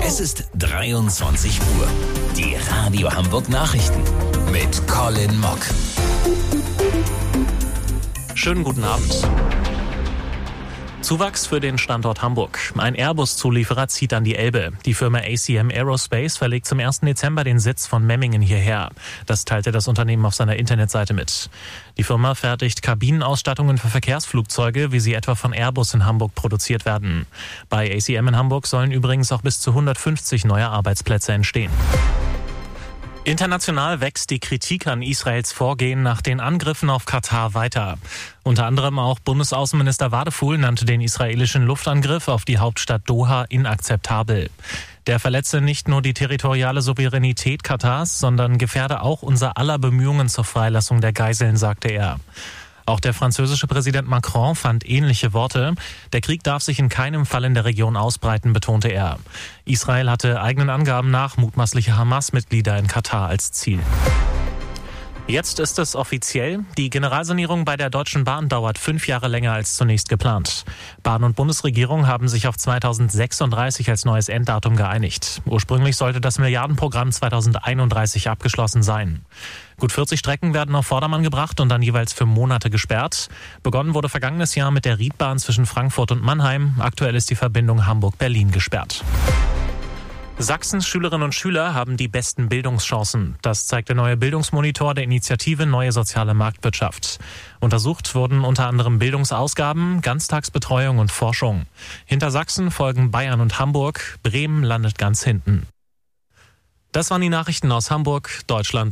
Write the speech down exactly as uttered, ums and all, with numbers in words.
Es ist dreiundzwanzig Uhr. Die Radio Hamburg Nachrichten mit Colin Mock. Schönen guten Abend. Zuwachs für den Standort Hamburg. Ein Airbus-Zulieferer zieht an die Elbe. Die Firma A C M Aerospace verlegt zum ersten Dezember den Sitz von Memmingen hierher. Das teilte das Unternehmen auf seiner Internetseite mit. Die Firma fertigt Kabinenausstattungen für Verkehrsflugzeuge, wie sie etwa von Airbus in Hamburg produziert werden. Bei A C M in Hamburg sollen übrigens auch bis zu hundertfünfzig neue Arbeitsplätze entstehen. International wächst die Kritik an Israels Vorgehen nach den Angriffen auf Katar weiter. Unter anderem auch Bundesaußenminister Wadefuhl nannte den israelischen Luftangriff auf die Hauptstadt Doha inakzeptabel. Der verletze nicht nur die territoriale Souveränität Katars, sondern gefährde auch unser aller Bemühungen zur Freilassung der Geiseln, sagte er. Auch der französische Präsident Macron fand ähnliche Worte. Der Krieg darf sich in keinem Fall in der Region ausbreiten, betonte er. Israel hatte eigenen Angaben nach mutmaßliche Hamas-Mitglieder in Katar als Ziel. Jetzt ist es offiziell. Die Generalsanierung bei der Deutschen Bahn dauert fünf Jahre länger als zunächst geplant. Bahn und Bundesregierung haben sich auf zweitausendsechsunddreißig als neues Enddatum geeinigt. Ursprünglich sollte das Milliardenprogramm zweitausendeinunddreißig abgeschlossen sein. Gut vierzig Strecken werden auf Vordermann gebracht und dann jeweils für Monate gesperrt. Begonnen wurde vergangenes Jahr mit der Riedbahn zwischen Frankfurt und Mannheim. Aktuell ist die Verbindung Hamburg-Berlin gesperrt. Sachsens Schülerinnen und Schüler haben die besten Bildungschancen. Das zeigt der neue Bildungsmonitor der Initiative Neue Soziale Marktwirtschaft. Untersucht wurden unter anderem Bildungsausgaben, Ganztagsbetreuung und Forschung. Hinter Sachsen folgen Bayern und Hamburg. Bremen landet ganz hinten. Das waren die Nachrichten aus Hamburg, Deutschland